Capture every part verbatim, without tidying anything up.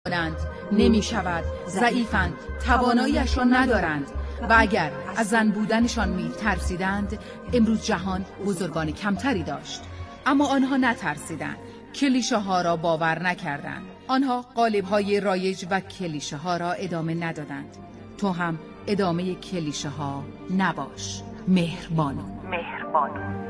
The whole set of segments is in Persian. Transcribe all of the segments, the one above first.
نمی شود، ضعیفند، تواناییش را ندارند و اگر از زن بودنشان می ترسیدند امروز جهان بزرگان کمتری داشت. اما آنها نترسیدند، کلیشه ها را باور نکردند. آنها قالب های رایج و کلیشه ها را ادامه ندادند. تو هم ادامه کلیشه ها نباش. مهربانو. مهربانو.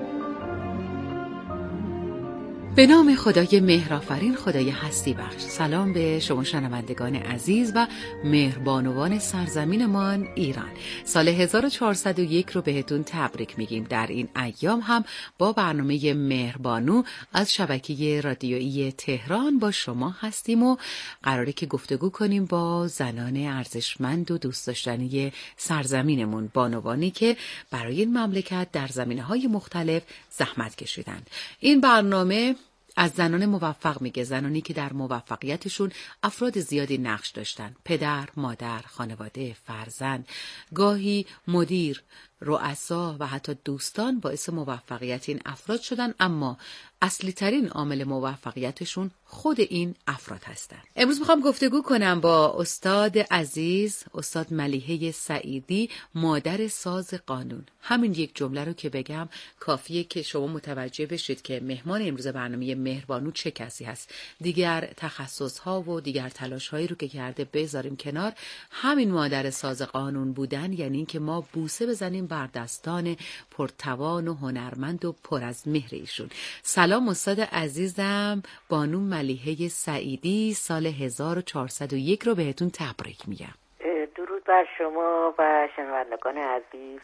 به نام خدای مهرآفرین، خدای هستی بخش. سلام به شما شنوندگان عزیز و مهربانوان سرزمینمان ایران. سال هزار و چهارصد و یک رو بهتون تبریک میگیم. در این ایام هم با برنامه مهربانو از شبکه رادیویی تهران با شما هستیم و قراره که گفتگو کنیم با زنان ارزشمند و دوست داشتنی سرزمینمون، بانوانی که برای این مملکت در زمینه‌های مختلف زحمت کشیدن. این برنامه از زنان موفق میگه، زنانی که در موفقیتشون افراد زیادی نقش داشتن: پدر، مادر، خانواده، فرزند، گاهی مدیر، رؤسا و حتی دوستان باعث موفقیت این افراد شدن، اما اصلی ترین عامل موفقیتشون خود این افراد هستن. امروز میخوام گفتگو کنم با استاد عزیز، استاد ملیحه سعیدی، مادر ساز قانون. همین یک جمله رو که بگم کافیه که شما متوجه بشید که مهمان امروز برنامه مهربانو چه کسی هست. دیگر تخصص‌ها و دیگر تلاش‌هایی رو که کرده بذاریم کنار. همین مادر ساز قانون بودن یعنی این که ما بوسه بزنیم بر دستان پرتوان و هنرمند و پر از مهر ایشون. سلام استاد عزیزم، بانو ملیحه سعیدی، سال هزار و چهارصد و یک رو بهتون تبریک میگم. درود بر شما و شنوندگان عزیز.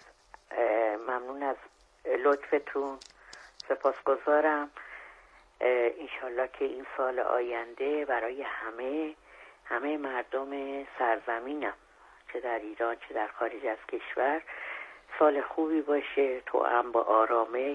ممنون از لطفتون، سپاسگزارم. انشالله که این سال آینده برای همه همه مردم سرزمینم، چه در ایران چه در خارج از کشور، سال خوبی باشه، توأم با آرامش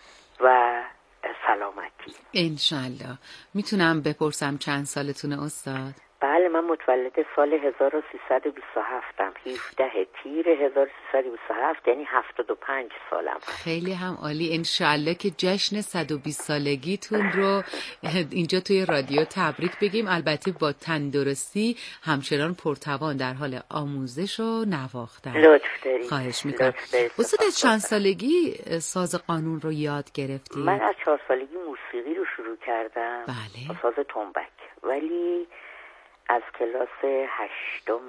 و سلامتی. انشالله. میتونم بپرسم چند سالتونه استاد؟ بله، من متولد سال هزار و سیصد و بیست و هفت ام، هفده تیر هزار و سیصد و بیست و هفت، یعنی هفتاد و پنج سالم. خیلی هم عالی. انشالله که جشن صد و بیست سالگیتون رو اینجا توی رادیو تبریک بگیم، البته با تندرستی، همچنان پرتوان در حال آموزش و نواختن. لطف دارید. خواهش میکنم. استاد از چند سالگی ساز قانون رو یاد گرفتی؟ من از چهار سالگی موسیقی رو شروع کردم. بله. ساز تنبک، ولی از کلاس هشتم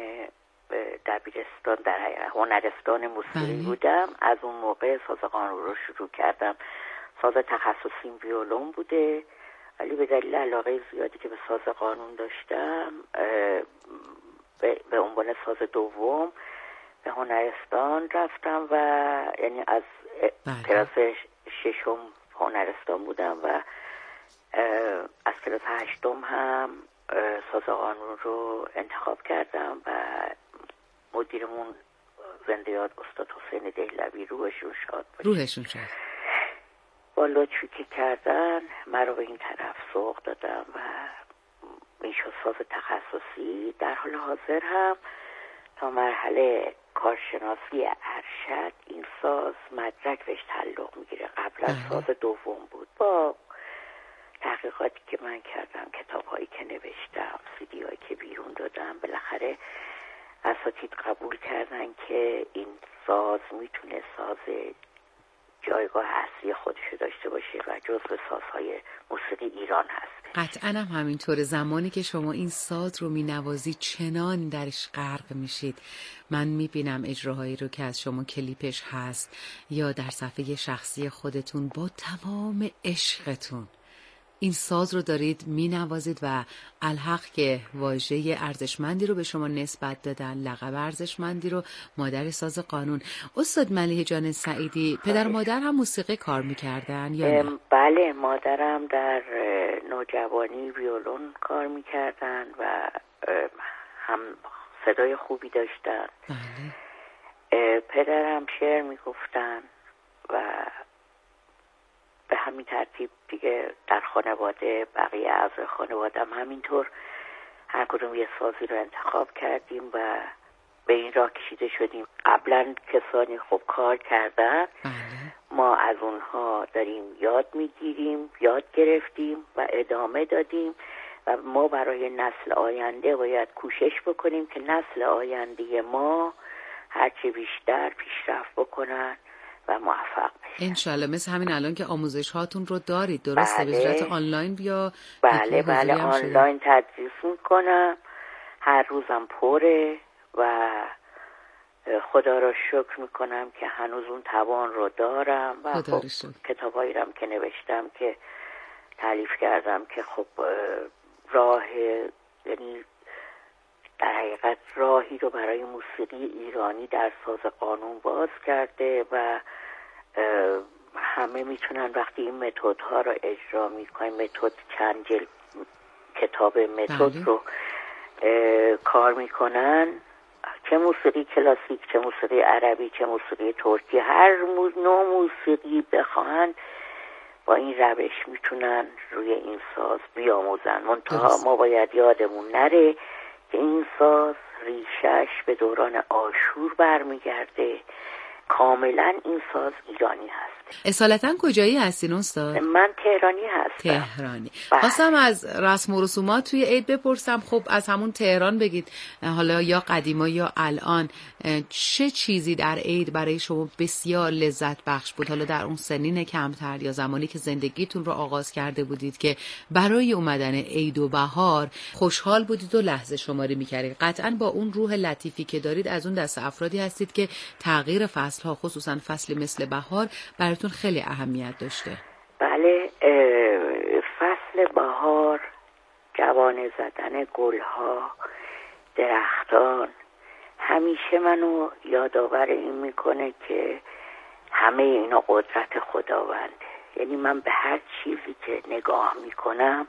دبیرستان در هنرستان موسیقی بله. بودم. از اون موقع ساز قانون رو شروع کردم. ساز تخصصیم ویولون بوده، ولی به دلیل علاقه زیادی که به ساز قانون داشتم به, به عنوان ساز دوم به هنرستان رفتم و یعنی از بله. کلاس ششم هنرستان بودم و از کلاس هشتم هم ساز قانون رو انتخاب کردم و مدیرمون زنده یاد استاد حسین دهلوی، روحشون شاد باشه، روحشون شاد، با لطفی که کردن من رو به این طرف سوق دادم و این شد ساز تخصصی. در حال حاضر هم تا مرحله کارشناسی ارشد این ساز مدرک بهش تعلق میگیره. قبلا ساز دوم بود. با تحقیقاتی که من کردم، کتاب‌هایی که نوشتم، سیدی‌هایی که بیرون دادم، بالاخره اساتید قبول کردن که این ساز میتونه ساز جایگاه اصلی خودشو داشته باشه و جزو سازهای موسیقی ایران هست. قطعاً هم همینطوره. زمانی که شما این ساز رو مینوازی چنان درش غرق میشید. من میبینم اجراهایی رو که از شما کلیپش هست یا در صفحه شخصی خودتون با تمام عشقتون این ساز رو دارید مینوازید و الحق که واژه ارزشمندی رو به شما نسبت دادن، لقب ارزشمندی رو، مادر ساز قانون. استاد ملیحه جان سعیدی، پدر و مادر هم موسیقی کار میکردن یا نه؟ بله، مادرم در نوجوانی ویولون کار میکردن و هم صدای خوبی داشتن. بله. پدرم شعر میگفتن و به همین ترتیب دیگه در خانواده بقیه اعضای خانواده هم همینطور هر کدوم یه سازی رو انتخاب کردیم و به این راه کشیده شدیم. قبلا کسانی خوب کار کردن، بله. ما از اونها داریم یاد میگیریم، یاد گرفتیم و ادامه دادیم و ما برای نسل آینده باید کوشش بکنیم که نسل آینده ما هرچی بیشتر پیشرفت بکنن و موفق بشن. انشالله. مثل همین الان که آموزش هاتون رو دارید درسته؟ بله. به صورت آنلاین بیا؟ بله بله آنلاین تدریس میکنم، هر روزم پره و خدا را شکر میکنم که هنوز اون توان رو دارم و خب کتابایی رم که نوشتم که تالیف کردم که خب راه، یعنی در حقیقت راهی رو برای موسیقی ایرانی در ساز قانون باز کرده و همه میتونن وقتی این متدها رو اجرا میکنن، متد چند جلد کتاب متد رو کار میکنن، چه موسیقی کلاسیک، چه موسیقی عربی، چه موسیقی ترکی، هر نوع موسیقی بخواهن با این روش میتونن روی این ساز بیاموزن. منتها ما باید یادمون نره که این ساز ریشش به دوران آشور برمیگرده. کاملا این ساز ایرانی هست. اصالتا کجایی هستین استاد؟ من تهرانی هستم. تهرانی. خواستم از رسم و رسومات توی عید بپرسم. خب از همون تهران بگید، حالا یا قدیما یا الان، چه چیزی در عید برای شما بسیار لذت بخش بود؟ حالا در اون سنین کمتر یا زمانی که زندگیتون رو آغاز کرده بودید که برای اومدن عید و بهار خوشحال بودید و لحظه شماری می‌کردید. قطعاً با اون روح لطیفی که دارید از اون دسته افرادی هستید که تغییر فصل‌ها، خصوصاً فصل مثل بهار، براتون خیلی اهمیت داشته. بله، فصل بهار، جوانه زدن گلها، درختان، همیشه منو یادآور این میکنه که همه اینا قدرت خداونده. یعنی من به هر چیزی که نگاه میکنم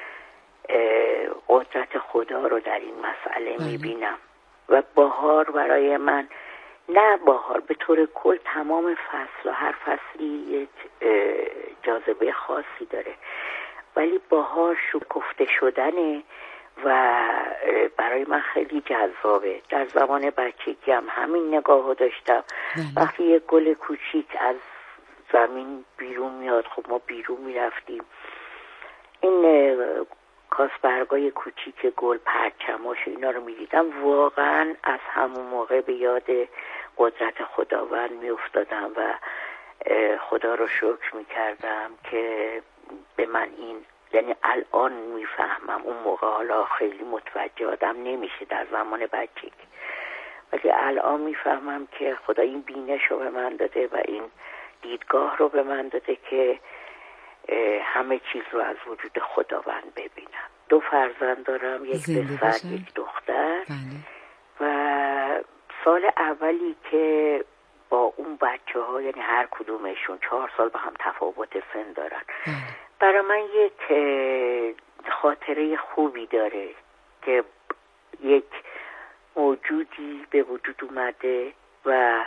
قدرت خدا رو در این مسئله بله. میبینم و بهار برای من، نه بهار به طور کل، تمام فصل و هر فصلی یک جاذبه خاصی داره، ولی بهار شکفته شدنه و برای من خیلی جذابه. در زمان بچگی هم همین نگاهو داشتم. وقتی یک گل کوچیک از زمین بیرون میاد، خب ما بیرون میرفتیم، این کاسبرگای کوچیک گل، پرچماش، اینا رو میدیدم، واقعا از همون موقع به یاد قدرت خداوند میافتادم و خدا رو شکر میکردم که به من این، یعنی الان میفهمم، اون موقع حالا خیلی متوجه آدم نمیشه در زمان بچگی، ولی الان میفهمم که خدا این بینش رو به من داده و این دیدگاه رو به من داده که همه چیز رو از وجود خداوند ببینم. دو فرزند دارم، یک پسر یک دختر. بله. و سال اولی که با اون بچه ها، یعنی هر کدومشون چهار سال با هم تفاوت سن دارن، بله. برای من یک خاطره خوبی داره که یک موجودی به وجود اومده و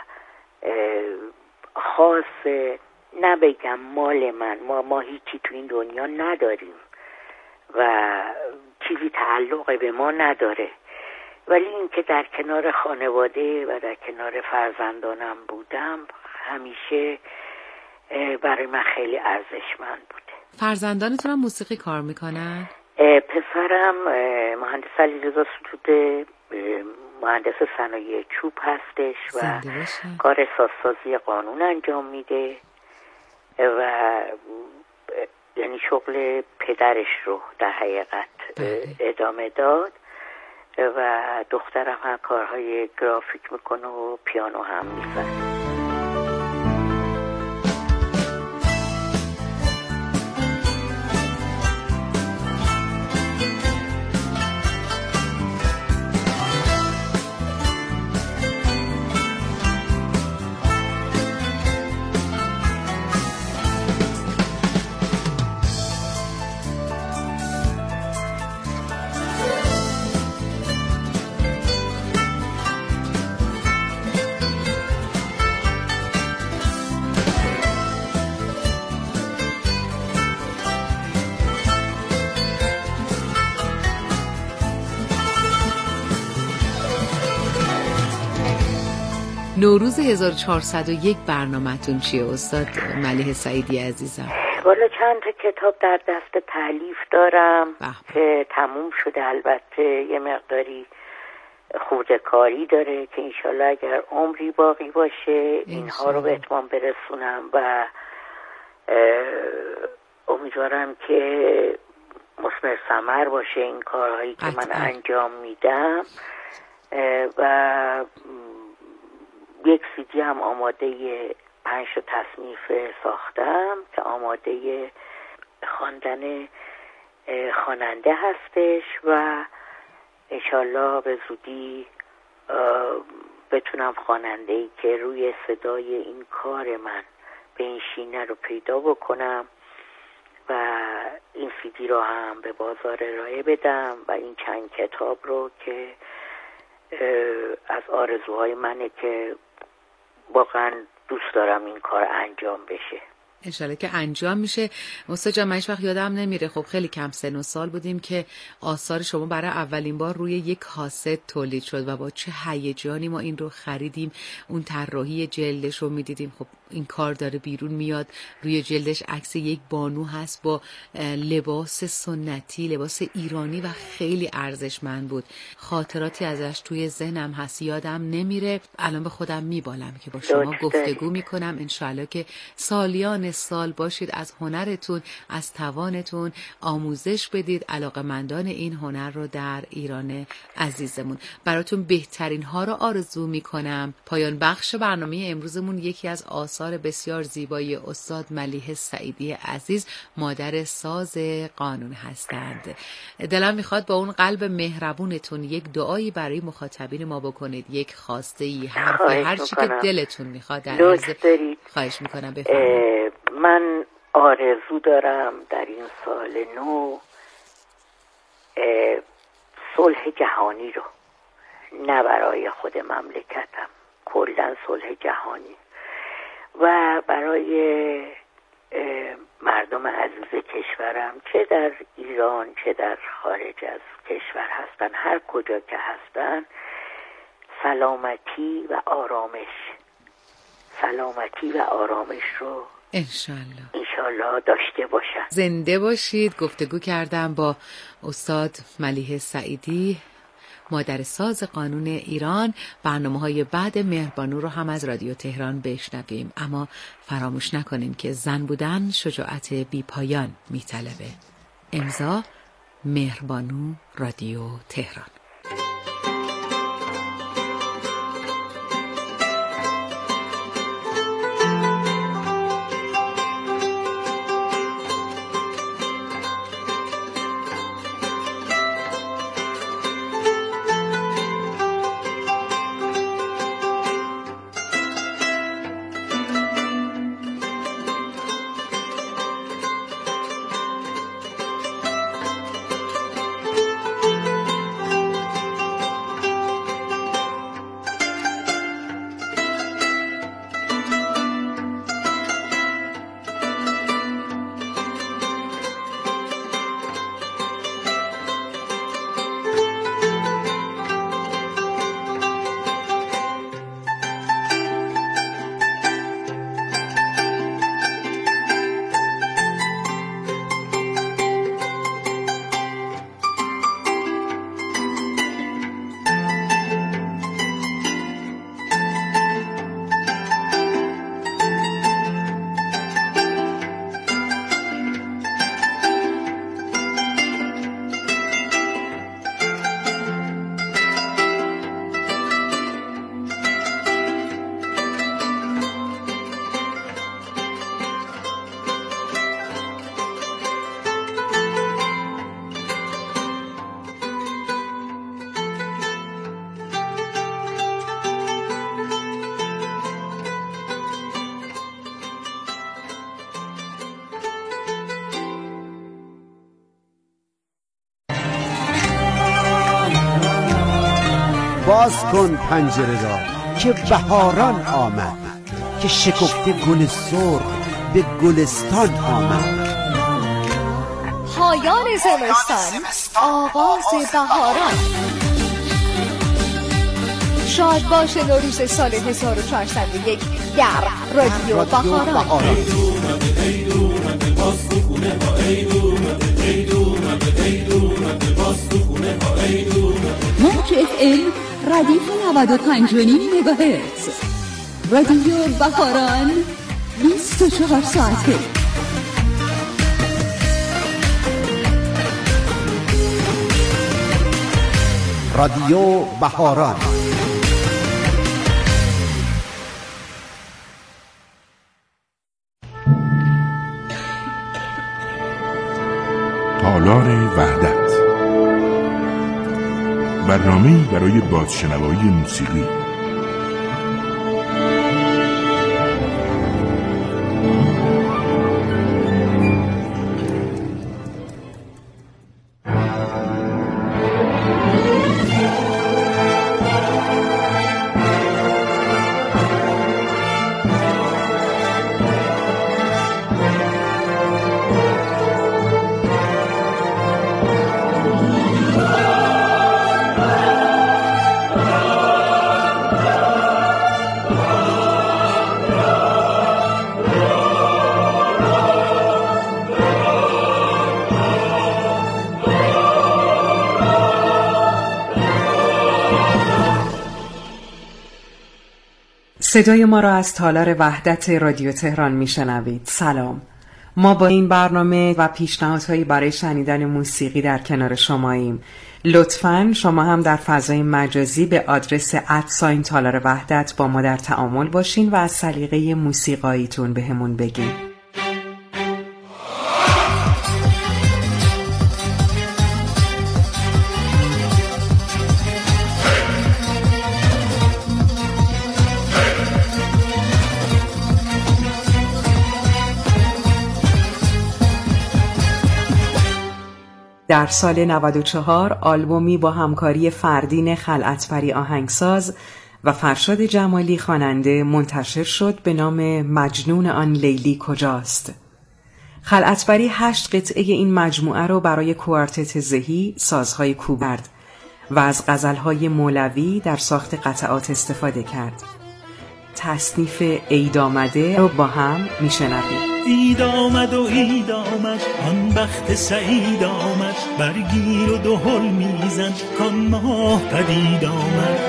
خاصه، نبگم مال من، ما ما هیچی تو این دنیا نداریم و چیزی تعلق به ما نداره، ولی این که در کنار خانواده و در کنار فرزندانم بودم همیشه برای من خیلی ارزشمند بوده. فرزندانتون هم موسیقی کار میکنن؟ پسرم مهندس علیرضا ستوده، مهندس صنایع چوب هستش و کار سازسازی قانون انجام میده و یعنی شغل پدرش رو در حقیقت بله. ادامه داد و دخترم هم کارهای گرافیک میکنه و پیانو هم میزنه. نوروز هزار و چهارصد و یک برنامه‌تون چیه استاد ملیحه سعیدی عزیزم؟ والا چند تا کتاب در دست تالیف دارم بح. که تموم شده، البته یه مقداری خورده کاری داره که انشالله اگر عمری باقی باشه اینها رو به اتمام برسونم و امیدوارم که مثمر ثمر باشه این کارهایی که من انجام میدم. و یک سیدی هم آماده پنج تا تصنیف ساختم که آماده خواندن خواننده هستش و انشالله به زودی بتونم خواننده‌ای که روی صدای این کار من بنشینه رو پیدا بکنم و این سیدی رو هم به بازار ارائه بدم و این چند کتاب رو که از آرزوهای منه که واقعا دوست دارم این کار انجام بشه. انشالله که انجام میشه. استاد جان من هیچ وقت یادم نمیره، خب خیلی کم سن و سال بودیم که آثار شما برای اولین بار روی یک کاست تولید شد و با چه هیجانی ما این رو خریدیم. اون طراحی جلدش رو میدیدیم، خب این کار داره بیرون میاد، روی جلدش عکس یک بانو هست با لباس سنتی، لباس ایرانی و خیلی ارزشمند بود. خاطراتی ازش توی ذهنم هست، یادم نمیره. الان به خودم میبالم که با شما گفتگو میکنم. انشالله که سالیان سال باشید، از هنرتون، از توانتون آموزش بدید، علاقه‌مندان این هنر رو در ایران عزیزمون. براتون بهترین ها رو آرزو میکنم. پایان بخش برنامه امروزمون یکی از آثار بسیار زیبای استاد ملیحه سعیدی عزیز، مادر ساز قانون هستند. دلم میخواد با اون قلب مهربونتون یک دعایی برای مخاطبین ما بکنید، یک خواسته ای، حرفی، هر چی که دلتون میخواد در عرض خواهش میکنم بفرمایید. من آرزو دارم در این سال نو صلح جهانی رو، نه برای خود مملکتم، کلاً صلح جهانی و برای مردم عزیز کشورم، چه در ایران چه در خارج از کشور هستن، هر کجا که هستن، سلامتی و آرامش سلامتی و آرامش رو انشالله انشالله داشته باشن. زنده باشید. گفتگو کردم با استاد ملیحه سعیدی، مادر ساز قانون ایران. برنامه‌های بعد مهربانو رو هم از رادیو تهران بشنویم، اما فراموش نکنیم که زن بودن شجاعت بی پایان میطلبه. امضا مهربانو، رادیو تهران. باز کن پنجره را که بهاران آمد، که شکفته گل سرخ به گلستان آمد. پایان زمستان، آغاز بهاران. شاد باش نوروز سال هزار و چهارصد و یک در رادیو بهاران. اومده باز تو خونه ها، عید اومده، عید اومده، عید اومده باز تو خونه ها، عید اومده. موج اف ام ردیف نود و پنج و نیم مگاهرتز، رادیو بهاران بیست و چهار ساعته. رادیو بهاران. تالار وحدت، برنامه‌ای برای بازشنوایی موسیقی. صدای ما را از تالار وحدت رادیو تهران میشنوید. سلام. ما با این برنامه و پیشنهادهایی برای شنیدن موسیقی در کنار شماییم. لطفاً شما هم در فضای مجازی به آدرس ادساین تالار وحدت با ما در تعامل باشین و از سلیقه موسیقاییتون بهمون بگین. در سال نود و چهار آلبومی با همکاری فردین خلعتبری آهنگساز و فرشاد جمالی خواننده منتشر شد به نام مجنون آن لیلی کجاست. خلعتبری هشت قطعه این مجموعه رو برای کوارتت زهی سازهای کوبرد و از غزلهای مولوی در ساخت قطعات استفاده کرد. تصنیف عید آمده رو با هم میشنویم. عید آمد و عید آمد، آن بخت سعید آمد، برگیر و دهل میزن کان ماه پدید آمد.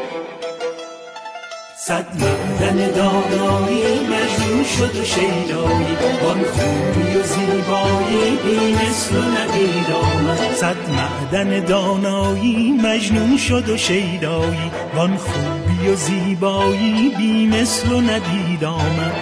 صد معدن دانایی مجنون شد و شیدایی، آن خوبی و زیبایی بی مثل و ندید آمد. صد معدن دانایی مجنون شد و شیدایی، آن خوبی و زیبایی بی مثل و ندید آمد.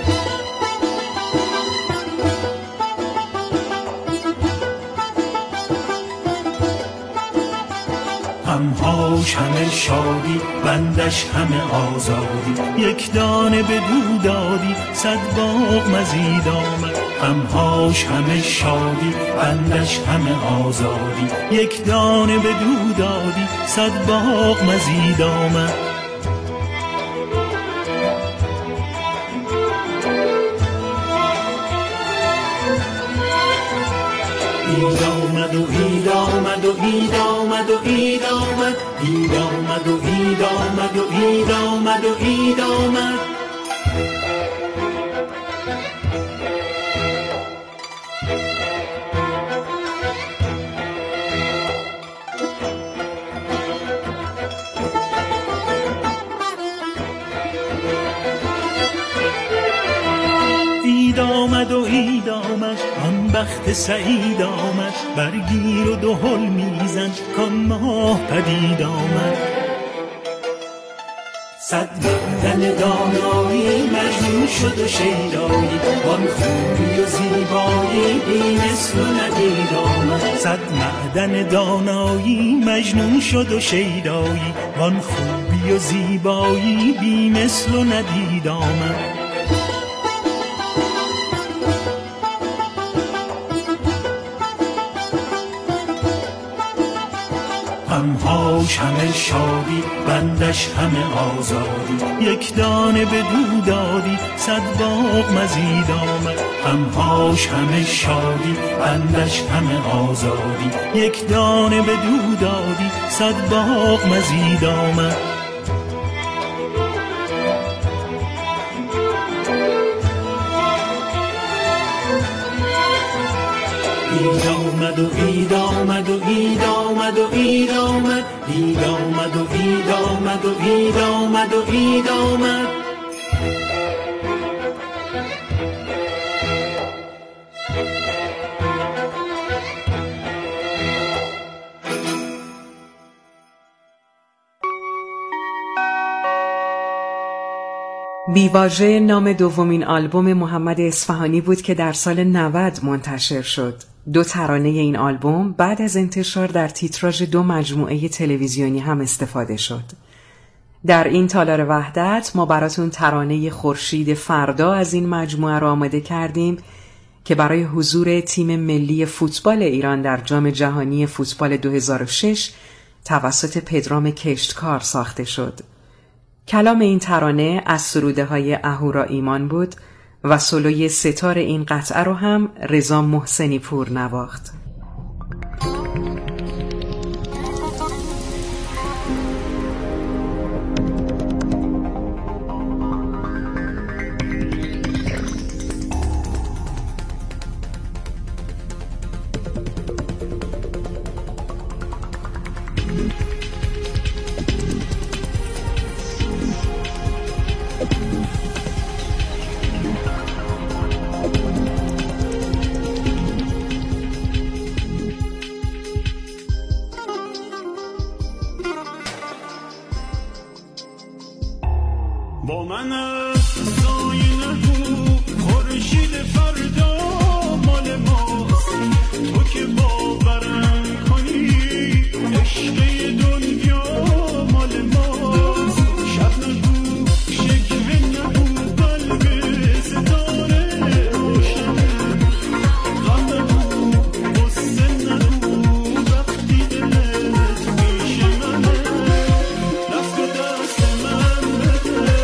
همهاش همه شادی، بندش همه آزادی، یک دانه به دو دادی، صد باغ مزید آمد. همهاش همه شادی، بندش همه آزادی، یک دانه به دو دادی، صد باغ مزید آمد. عید آمد و عید آمد و عید آمد و عید آمد، عید آمد و عید آمد و عید آمد و عید آمد. عید آمد و عید آمد، آن بخت سعید آمد، برگیر و دهل میزن کان ماه پدید آمد. صد معدن دانایی مجنون شد و شیدایی، آن خوبی و زیبایی بی مثل و ندید آمد. صد معدن دانایی مجنون شد و شیدایی، آن خوبی و زیبایی بی مثل و ندید آمد. همهاش همه شادی، بندش همه آزادی، یک دانه به دو دادی، صد باغ مزید آمد. همهاش همه شادی، بندش همه آزادی، یک دانه به دو دادی، صد باغ مزید آمد. اید آمد و اید آمد و اید آمد و اید آمد اید آمد و اید آمد و اید آمد و اید آمد. بیواژه نام دومین آلبوم محمد اصفهانی بود که در سال نود منتشر شد. دو ترانه این آلبوم بعد از انتشار در تیتراژ دو مجموعه تلویزیونی هم استفاده شد. در این تالار وحدت ما براتون ترانه خورشید فردا از این مجموعه را آماده کردیم که برای حضور تیم ملی فوتبال ایران در جام جهانی فوتبال دو هزار و شش توسط پدرام کشتکار ساخته شد. کلام این ترانه از سروده های اهورا ایمان بود و سولوی ستار این قطعه رو هم رضا محسنی پور نواخت. با من سایه نگو خورشید فردا مال ماست، تو که باورم کنی عشق دنیا مال ماست. شب نگو شکوه نگو قلب ستاره روشنه، غم نگو غصه نگو وقتی دلت پیش منه. دست به دست من بده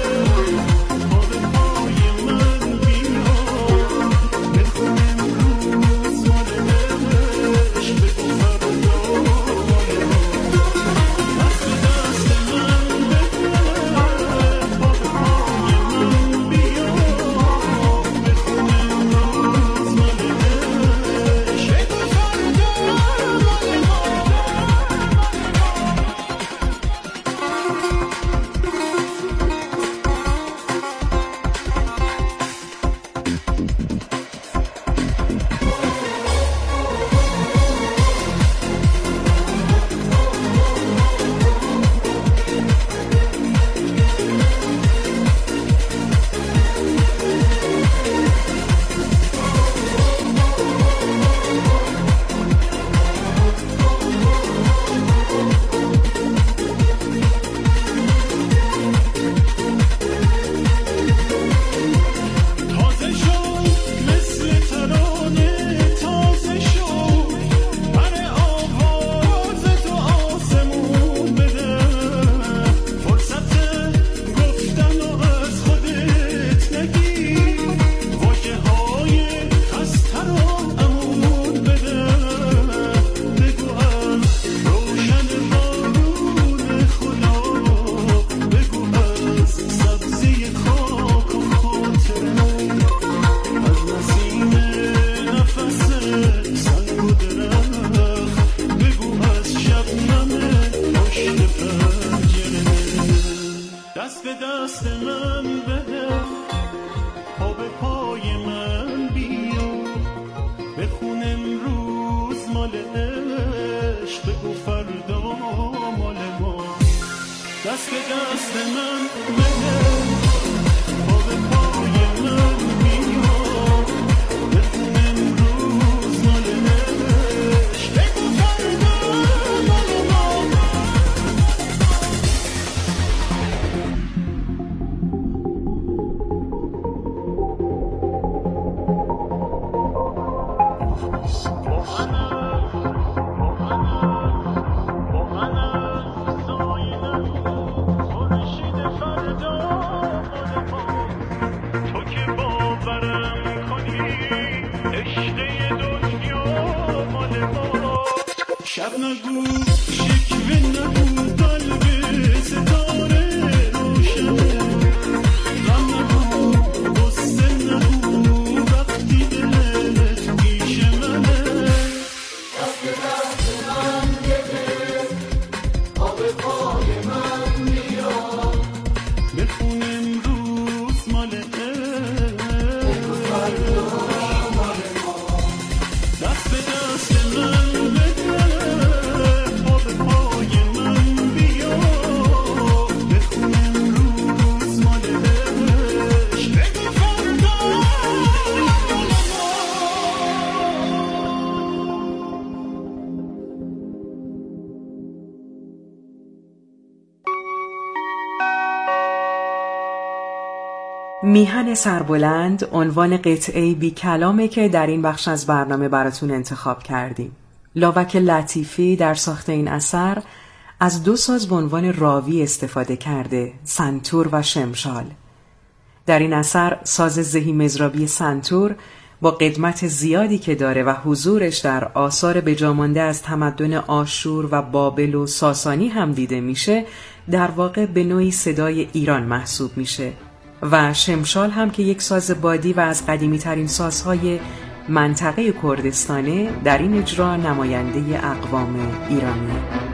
میهن سربلند عنوان قطعه‌ای بی کلامه که در این بخش از برنامه براتون انتخاب کردیم. لاوک لطیفی در ساخت این اثر از دو ساز به عنوان راوی استفاده کرده، سنتور و شمشال. در این اثر ساز زهی مزرابی سنتور با قدمت زیادی که داره و حضورش در آثار بجامانده از تمدن آشور و بابل و ساسانی هم دیده میشه، در واقع به نوعی صدای ایران محسوب میشه و شمشال هم که یک ساز بادی و از قدیمی ترین سازهای منطقه کردستانه، در این اجرا نماینده اقوام ایرانی.